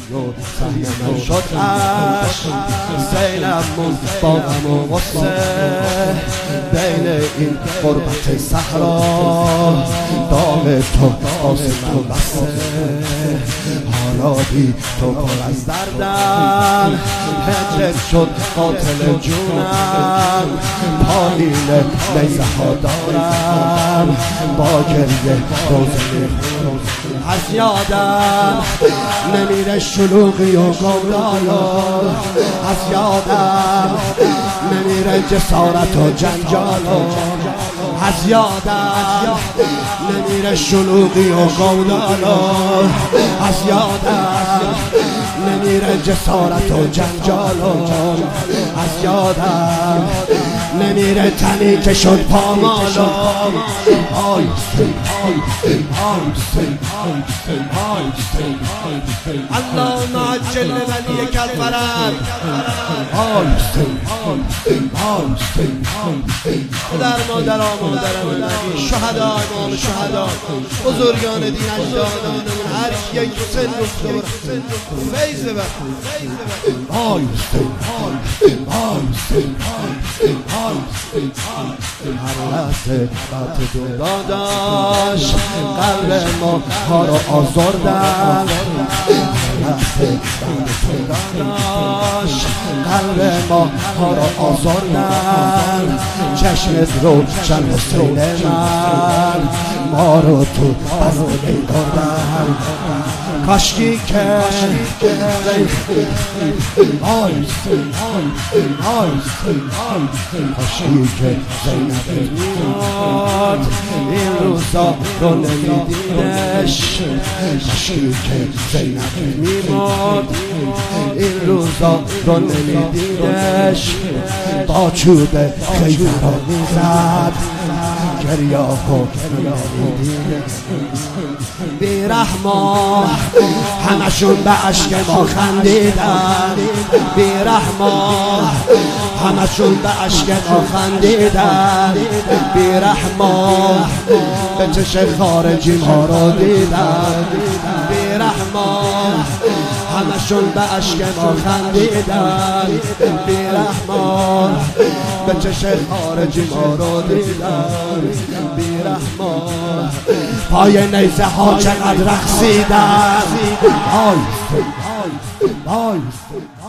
و سهم من شد عشق زینب موند با غم و غصه بین این غربت صحرا داغ تو آسمان بسته حالا بی تو پر از دردم هجرت شد قاتل جونم پایین نیزه ها دارم با گریه روزه از یادم نمیره شلوغی و گودالا از یادم نمیره جسارت و جنجالا از یادم نمیره شلوغی و گودالا از یادم نمیره جسارت و جنجالا از یادم نمیره تنی که شد پامالا اللهم عجل لوليك الفرج در مادران شهدا امام شهدا بزرگان دین اجدادانمون هر یک سن و فیض ببر هر لحظه بات داداش قلب ما ها رو آزردن داداش قلب ما ها رو آزردن چشمت رو شن حسین من ما رو تو از دل بردن کاشکی که کاشکی که زینب میاد این روزا رو نمیدیدش کاشکی که زینب میاد این روزا رو نمیدیدش با چوب خیلی رو میزد گریاکو بیرحما همشون به عشق ما خندیدن بیرحما همشون به عشق ما خندیدن بیرحما به چشم خارجی ما رو دیدن بیرحما همشون به عشق ما خندیدن بیرحما به چشم خارجی ما رو دیدن بیرحما پای نیزه ها چقدر رقصیدن